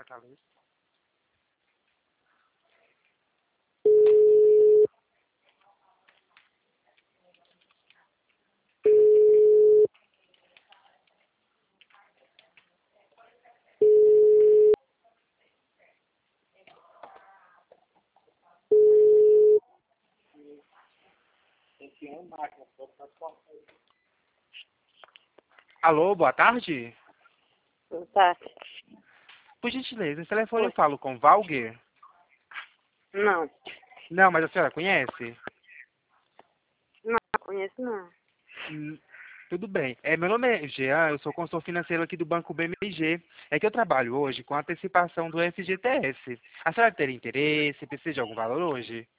Fortaleza. Alô, boa tarde. Boa tarde. Por gentileza, esse telefone eu Oi. falo com Valger? Não, Não, mas a senhora conhece? não conheço não. Hum, Tudo bem. Meu nome é Jean, eu sou consultor financeiro aqui do Banco BMG. É que eu trabalho hoje com antecipação do FGTS. A senhora teria interesse? Precisa de algum valor hoje?